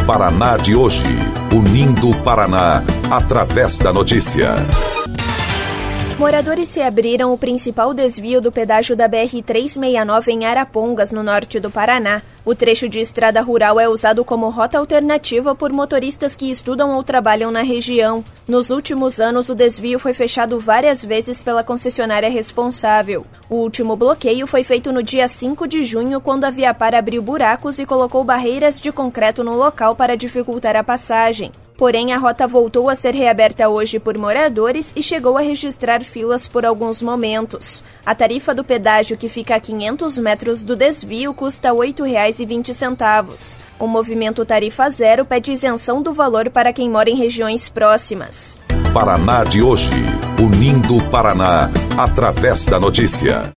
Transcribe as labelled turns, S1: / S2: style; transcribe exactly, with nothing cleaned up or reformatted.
S1: Paraná de hoje, unindo o Paraná através da notícia.
S2: Moradores se abriram o principal desvio do pedágio da B R trezentos e sessenta e nove em Arapongas, no norte do Paraná. O trecho de estrada rural é usado como rota alternativa por motoristas que estudam ou trabalham na região. Nos últimos anos, o desvio foi fechado várias vezes pela concessionária responsável. O último bloqueio foi feito no dia cinco de junho, quando a Viapar abriu buracos e colocou barreiras de concreto no local para dificultar a passagem. Porém, a rota voltou a ser reaberta hoje por moradores e chegou a registrar filas por alguns momentos. A tarifa do pedágio, que fica a quinhentos metros do desvio, custa oito reais e vinte centavos. O movimento Tarifa Zero pede isenção do valor para quem mora em regiões próximas.
S1: Paraná de hoje, unindo o Paraná através da notícia.